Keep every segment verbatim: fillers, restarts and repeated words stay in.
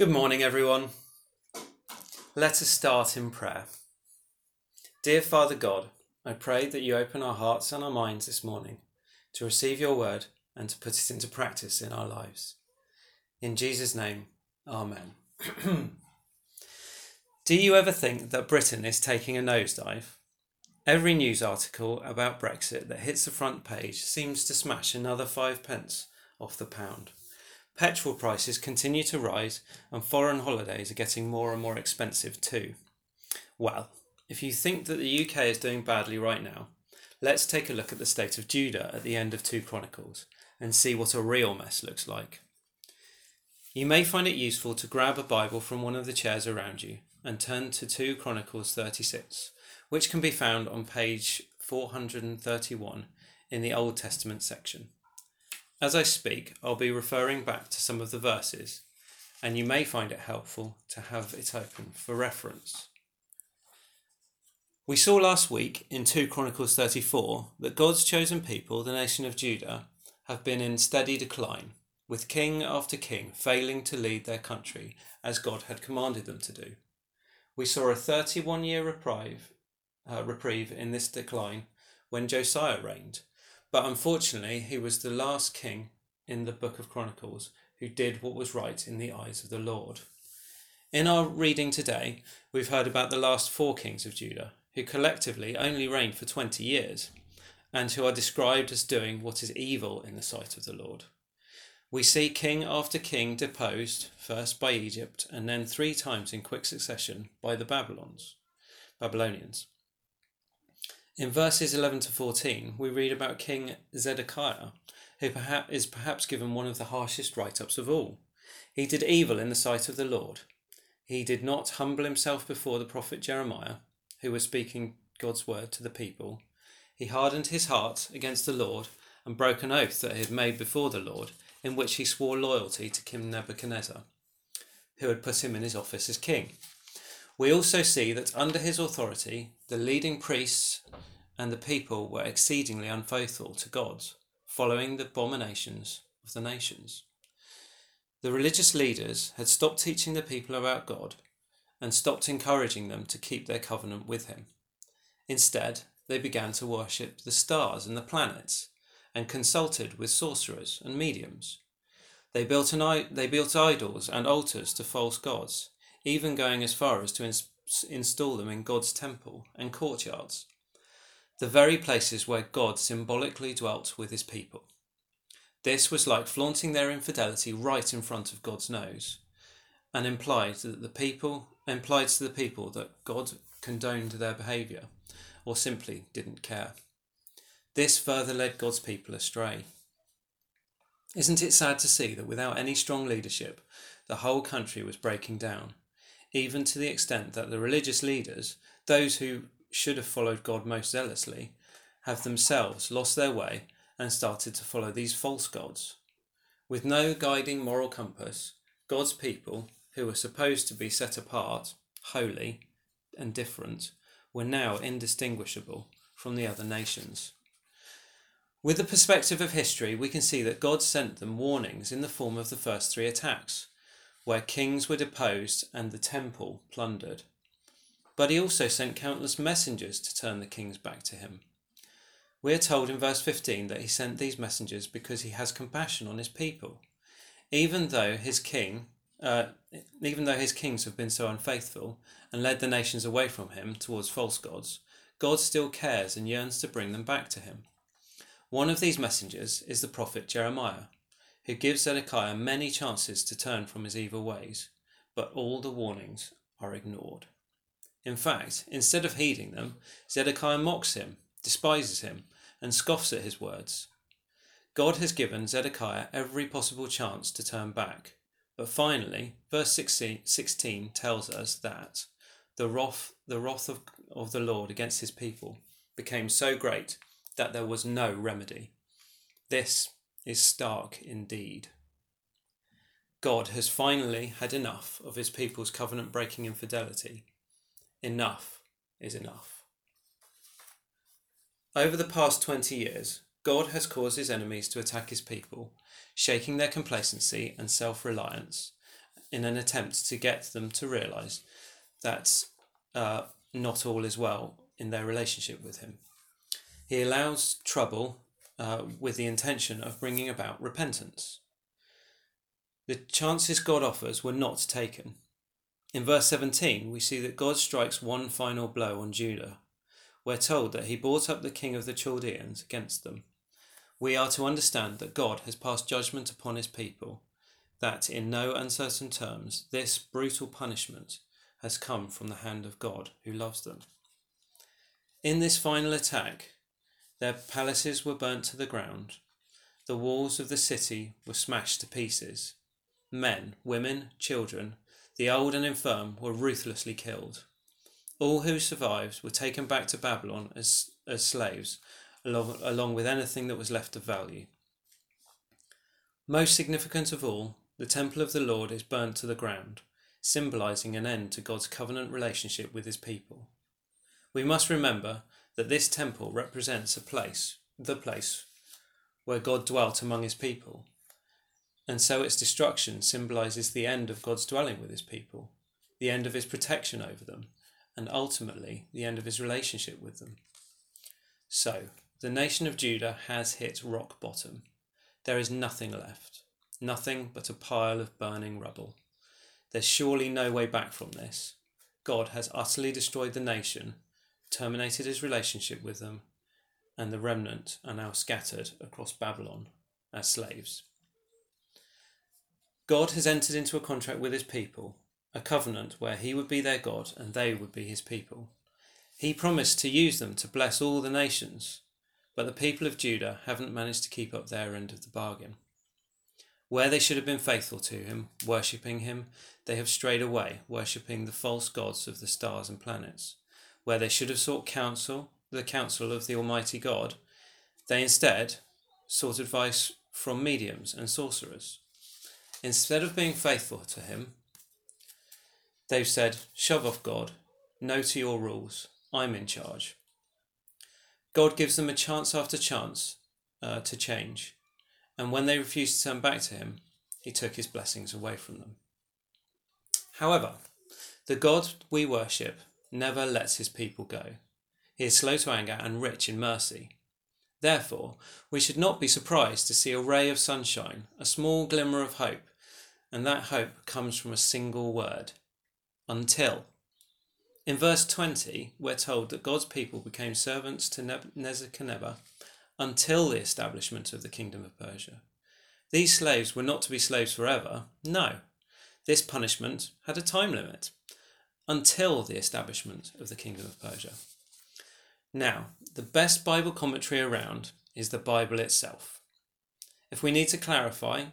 Good morning, everyone. Let us start in prayer. Dear Father God, I pray that you open our hearts and our minds this morning to receive your word and to put it into practice in our lives. In Jesus' name, Amen. Do you ever think that Britain is taking a nosedive? Every news article about Brexit that hits the front page seems to smash another five pence off the pound. Petrol prices continue to rise and foreign holidays are getting more and more expensive too. Well, if you think that the U K is doing badly right now, let's take a look at the state of Judah at the end of two Chronicles and see what a real mess looks like. You may find it useful to grab a Bible from one of the chairs around you and turn to two Chronicles thirty-six, which can be found on page four hundred thirty-one in the Old Testament section. As I speak, I'll be referring back to some of the verses, and you may find it helpful to have it open for reference. We saw last week in two Chronicles thirty-four that God's chosen people, the nation of Judah, have been in steady decline, with king after king failing to lead their country as God had commanded them to do. We saw a thirty-one-year reprieve, uh, reprieve in this decline when Josiah reigned. But unfortunately, he was the last king in the book of Chronicles who did what was right in the eyes of the Lord. In our reading today, we've heard about the last four kings of Judah, who collectively only reigned for twenty years, and who are described as doing what is evil in the sight of the Lord. We see king after king deposed, first by Egypt, and then three times in quick succession by the Babylons, Babylonians. In verses eleven to fourteen, we read about King Zedekiah, who perhaps is perhaps given one of the harshest write-ups of all. He did evil in the sight of the Lord. He did not humble himself before the prophet Jeremiah, who was speaking God's word to the people. He hardened his heart against the Lord and broke an oath that he had made before the Lord, in which he swore loyalty to King Nebuchadnezzar, who had put him in his office as king. We also see that under his authority, the leading priests and the people were exceedingly unfaithful to God, following the abominations of the nations. The religious leaders had stopped teaching the people about God and stopped encouraging them to keep their covenant with him. Instead, they began to worship the stars and the planets and consulted with sorcerers and mediums. They built, an, they built idols and altars to false gods, even going as far as to ins- install them in God's temple and courtyards, the very places where God symbolically dwelt with his people. This was like flaunting their infidelity right in front of God's nose, and implied that the people implied to the people that God condoned their behaviour, or simply didn't care. This further led God's people astray. Isn't it sad to see that without any strong leadership, the whole country was breaking down, even to the extent that the religious leaders, those who should have followed God most zealously, have themselves lost their way and started to follow these false gods. With no guiding moral compass, God's people, who were supposed to be set apart, holy, and different, were now indistinguishable from the other nations. With the perspective of history, we can see that God sent them warnings in the form of the first three attacks, where kings were deposed and the temple plundered. But he also sent countless messengers to turn the kings back to him. We are told in verse fifteen that he sent these messengers because he has compassion on his people. Even though his king, uh, even though his kings have been so unfaithful and led the nations away from him towards false gods, God still cares and yearns to bring them back to him. One of these messengers is the prophet Jeremiah, who gives Zedekiah many chances to turn from his evil ways, but all the warnings are ignored. In fact, instead of heeding them, Zedekiah mocks him, despises him, and scoffs at his words. God has given Zedekiah every possible chance to turn back, but finally, verse sixteen tells us that the wrath, the wrath of, of the Lord against his people became so great that there was no remedy. This is stark indeed. God has finally had enough of his people's covenant-breaking infidelity. Enough is enough. Over the past twenty years, God has caused his enemies to attack his people, shaking their complacency and self-reliance, in an attempt to get them to realise that uh, not all is well in their relationship with him. He allows trouble uh, with the intention of bringing about repentance. The chances God offers were not taken. In verse seventeen, we see that God strikes one final blow on Judah. We're told that he brought up the king of the Chaldeans against them. We are to understand that God has passed judgment upon his people, that in no uncertain terms this brutal punishment has come from the hand of God who loves them. In this final attack, their palaces were burnt to the ground, the walls of the city were smashed to pieces. Men, women, children, the old and infirm were ruthlessly killed. All who survived were taken back to Babylon as, as slaves, along, along with anything that was left of value. Most significant of all, the temple of the Lord is burnt to the ground, symbolizing an end to God's covenant relationship with his people. We must remember that this temple represents a place, the place, where God dwelt among his people, and so its destruction symbolizes the end of God's dwelling with his people, the end of his protection over them, and ultimately the end of his relationship with them. So, the nation of Judah has hit rock bottom. There is nothing left, nothing but a pile of burning rubble. There's surely no way back from this. God has utterly destroyed the nation, terminated his relationship with them, and the remnant are now scattered across Babylon as slaves. God has entered into a contract with his people, a covenant where he would be their God and they would be his people. He promised to use them to bless all the nations, but the people of Judah haven't managed to keep up their end of the bargain. Where they should have been faithful to him, worshipping him, they have strayed away, worshipping the false gods of the stars and planets. Where they should have sought counsel, the counsel of the Almighty God, they instead sought advice from mediums and sorcerers. Instead of being faithful to him, they've said, "Shove off, God, no to your rules, I'm in charge." God gives them a chance after chance uh, to change, and when they refused to turn back to him, he took his blessings away from them. However, the God we worship never lets his people go. He is slow to anger and rich in mercy. Therefore, we should not be surprised to see a ray of sunshine, a small glimmer of hope, and that hope comes from a single word: until. In verse twenty, we're told that God's people became servants to Nebuchadnezzar until the establishment of the kingdom of Persia. These slaves were not to be slaves forever. No, this punishment had a time limit, until the establishment of the kingdom of Persia. Now, the best Bible commentary around is the Bible itself. If we need to clarify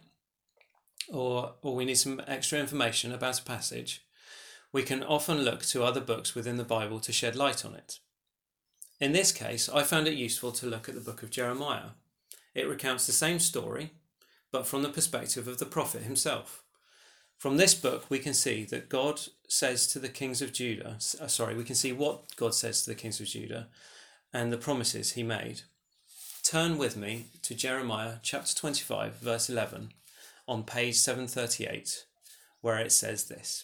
or, or we need some extra information about a passage, we can often look to other books within the Bible to shed light on it. In this case, I found it useful to look at the book of Jeremiah. It recounts the same story, but from the perspective of the prophet himself. From this book, we can see that God says to the kings of Judah, uh, sorry, we can see what God says to the kings of Judah and the promises he made. Turn with me to Jeremiah chapter twenty-five, verse eleven, on page seven thirty-eight, where it says this: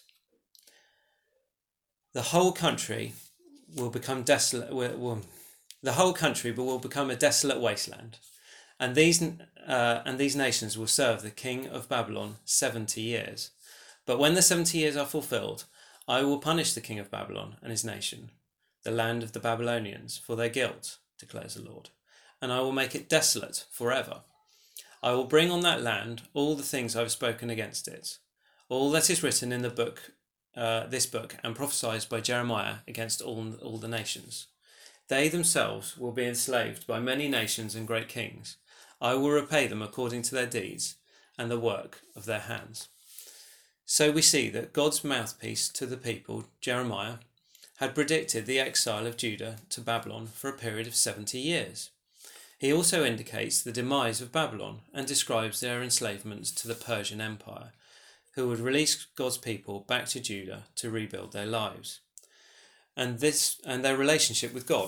The whole country will become desolate, will, will, the whole country will become a desolate wasteland, and these, uh, and these nations will serve the king of Babylon seventy years. But when the seventy years are fulfilled, I will punish the king of Babylon and his nation, the land of the Babylonians, for their guilt, declares the Lord, and I will make it desolate forever. I will bring on that land all the things I have spoken against it, all that is written in the book, uh, this book, and prophesied by Jeremiah against all, all the nations. They themselves will be enslaved by many nations and great kings. I will repay them according to their deeds and the work of their hands. So we see that God's mouthpiece to the people, Jeremiah, had predicted the exile of Judah to Babylon for a period of seventy years. He also indicates the demise of Babylon and describes their enslavement to the Persian Empire, who would release God's people back to Judah to rebuild their lives and this and their relationship with God.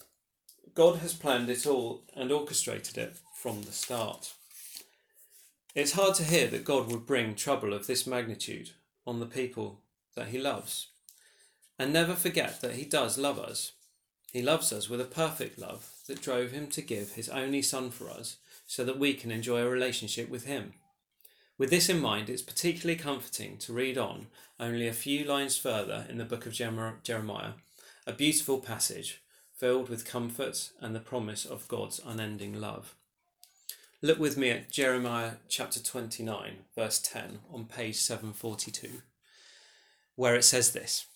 God has planned it all and orchestrated it from the start. It's hard to hear that God would bring trouble of this magnitude on the people that he loves. And never forget that he does love us. He loves us with a perfect love that drove him to give his only Son for us so that we can enjoy a relationship with him. With this in mind, it's particularly comforting to read on only a few lines further in the book of Jeremiah, a beautiful passage filled with comfort and the promise of God's unending love. Look with me at Jeremiah chapter twenty-nine, verse ten on page seven forty-two, where it says this: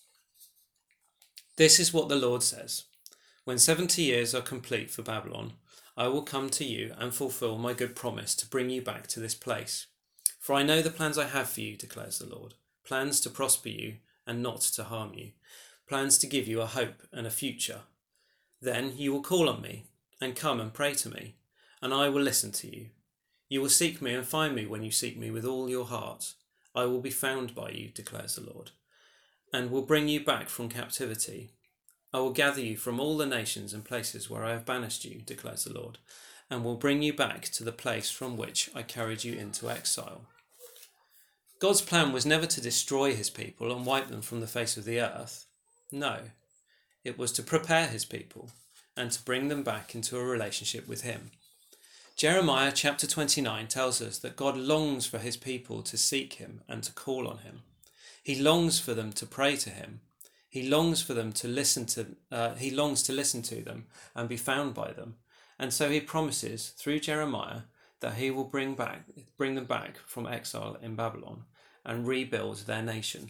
"This is what the Lord says. When seventy years are complete for Babylon, I will come to you and fulfill my good promise to bring you back to this place. For I know the plans I have for you, declares the Lord, plans to prosper you and not to harm you, plans to give you a hope and a future. Then you will call on me and come and pray to me, and I will listen to you. You will seek me and find me when you seek me with all your heart. I will be found by you, declares the Lord, and will bring you back from captivity. I will gather you from all the nations and places where I have banished you, declares the Lord, and will bring you back to the place from which I carried you into exile." God's plan was never to destroy his people and wipe them from the face of the earth. No, it was to prepare his people and to bring them back into a relationship with him. Jeremiah chapter twenty-nine tells us that God longs for his people to seek him and to call on him. He longs for them to pray to him. He longs for them to listen to, uh, he longs to listen to them and be found by them. And so he promises through Jeremiah that he will bring back, bring them back from exile in Babylon and rebuild their nation.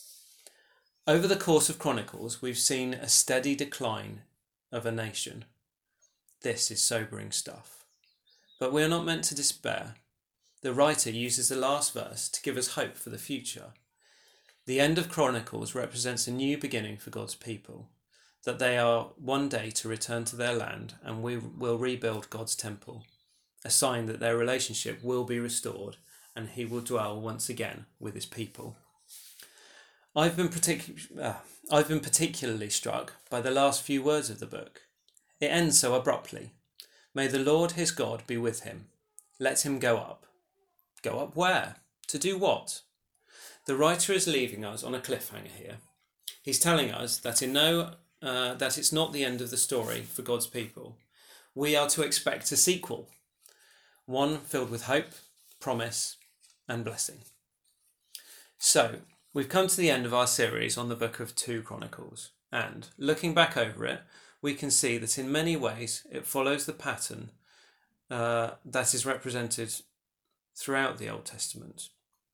Over the course of Chronicles, we've seen a steady decline of a nation. This is sobering stuff. But we are not meant to despair. The writer uses the last verse to give us hope for the future. The end of Chronicles represents a new beginning for God's people, that they are one day to return to their land and we will rebuild God's temple, a sign that their relationship will be restored and he will dwell once again with his people. I've been, partic- uh, I've been particularly struck by the last few words of the book. It ends so abruptly. May the Lord his God be with him. Let him go up. Go up where? To do what? The writer is leaving us on a cliffhanger here. He's telling us that in no, uh, that it's not the end of the story for God's people. We are to expect a sequel, one filled with hope, promise, and blessing. So, we've come to the end of our series on the book of two Chronicles, and looking back over it, we can see that in many ways it follows the pattern uh, that is represented throughout the Old Testament.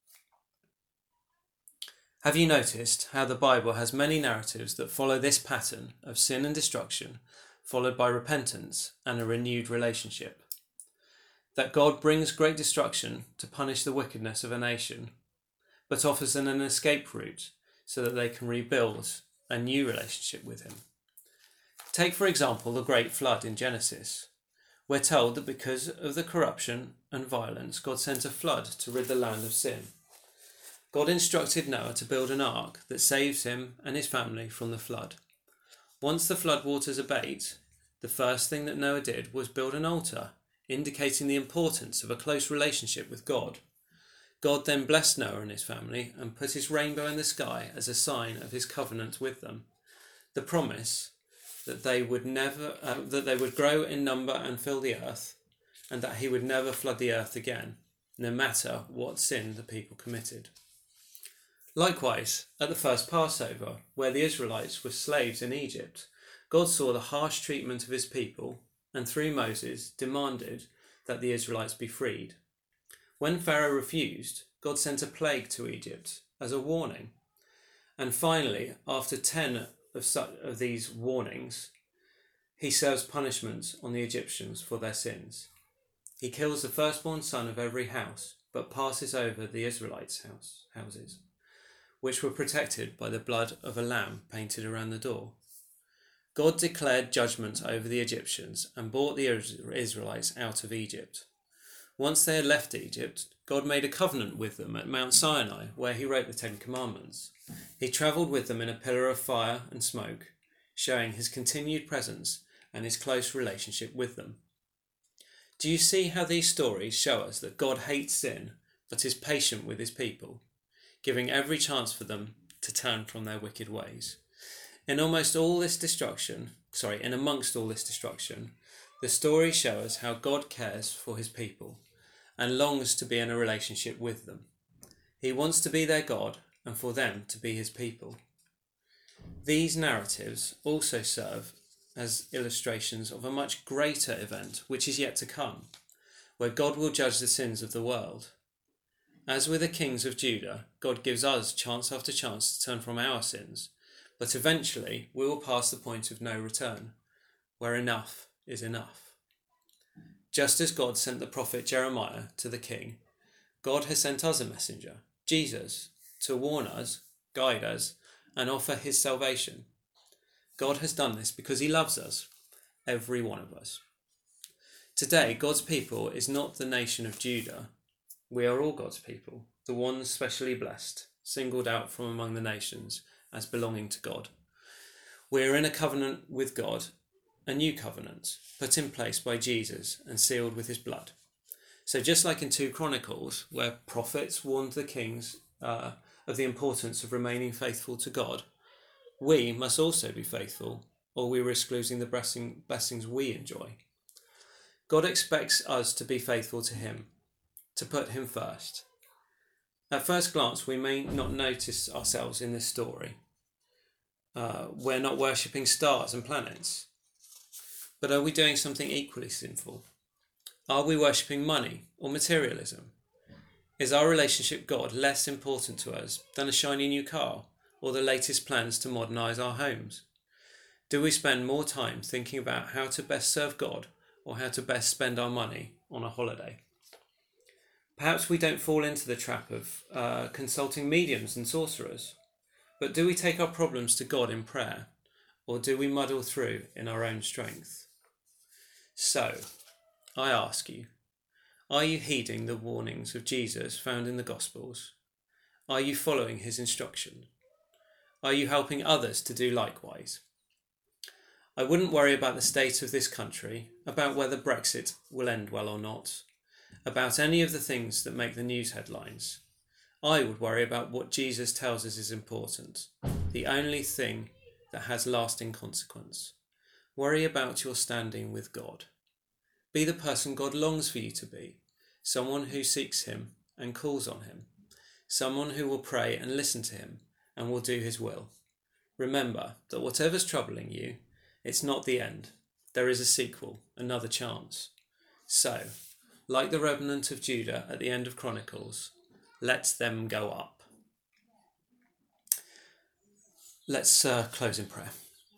Have you noticed how the Bible has many narratives that follow this pattern of sin and destruction, followed by repentance and a renewed relationship? That God brings great destruction to punish the wickedness of a nation, but offers them an escape route so that they can rebuild a new relationship with him. Take, for example, the Great Flood in Genesis. We're told that because of the corruption and violence, God sent a flood to rid the land of sin. God instructed Noah to build an ark that saves him and his family from the flood. Once the flood waters abate, the first thing that Noah did was build an altar, indicating the importance of a close relationship with God. God then blessed Noah and his family and put his rainbow in the sky as a sign of his covenant with them. The promise that they would never, uh, that they would grow in number and fill the earth, and that he would never flood the earth again, no matter what sin the people committed. Likewise, at the first Passover, where the Israelites were slaves in Egypt, God saw the harsh treatment of his people and through Moses demanded that the Israelites be freed. When Pharaoh refused, God sent a plague to Egypt as a warning. And finally, after ten of, such, of these warnings, he serves punishment on the Egyptians for their sins. He kills the firstborn son of every house, but passes over the Israelites' house, houses, which were protected by the blood of a lamb painted around the door. God declared judgment over the Egyptians and brought the Israelites out of Egypt. Once they had left Egypt, God made a covenant with them at Mount Sinai, where he wrote the Ten Commandments. He travelled with them in a pillar of fire and smoke, showing his continued presence and his close relationship with them. Do you see how these stories show us that God hates sin, but is patient with his people, giving every chance for them to turn from their wicked ways? In almost all this destruction, sorry, in amongst all this destruction, the stories show us how God cares for his people and longs to be in a relationship with them. He wants to be their God and for them to be his people. These narratives also serve as illustrations of a much greater event which is yet to come, where God will judge the sins of the world. As with the kings of Judah, God gives us chance after chance to turn from our sins, but eventually we will pass the point of no return, where enough is enough. Just as God sent the prophet Jeremiah to the king, God has sent us a messenger, Jesus, to warn us, guide us, and offer his salvation. God has done this because he loves us, every one of us. Today, God's people is not the nation of Judah. We are all God's people, the ones specially blessed, singled out from among the nations as belonging to God. We are in a covenant with God, a new covenant, put in place by Jesus and sealed with his blood. So just like in two Chronicles, where prophets warned the kings uh, of the importance of remaining faithful to God, we must also be faithful, or we risk losing the blessing, blessings we enjoy. God expects us to be faithful to him, to put him first. At first glance, we may not notice ourselves in this story. Uh, we're not worshipping stars and planets. But are we doing something equally sinful? Are we worshipping money or materialism? Is our relationship with God less important to us than a shiny new car or the latest plans to modernise our homes? Do we spend more time thinking about how to best serve God or how to best spend our money on a holiday? Perhaps we don't fall into the trap of uh, consulting mediums and sorcerers, but do we take our problems to God in prayer, or do we muddle through in our own strength? So, I ask you, are you heeding the warnings of Jesus found in the Gospels? Are you following his instruction? Are you helping others to do likewise? I wouldn't worry about the state of this country, about whether Brexit will end well or not, about any of the things that make the news headlines. I would worry about what Jesus tells us is important, the only thing that has lasting consequence. Worry about your standing with God. Be the person God longs for you to be, someone who seeks him and calls on him, someone who will pray and listen to him and will do his will. Remember that whatever's troubling you, it's not the end. There is a sequel, another chance. So, like the remnant of Judah at the end of Chronicles, let them go up. Let's uh, close in prayer.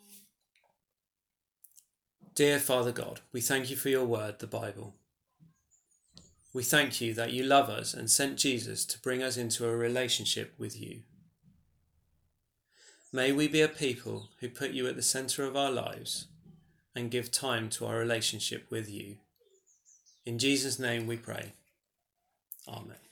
Dear Father God, we thank you for your word, the Bible. We thank you that you love us and sent Jesus to bring us into a relationship with you. May we be a people who put you at the centre of our lives and give time to our relationship with you. In Jesus' name we pray. Amen.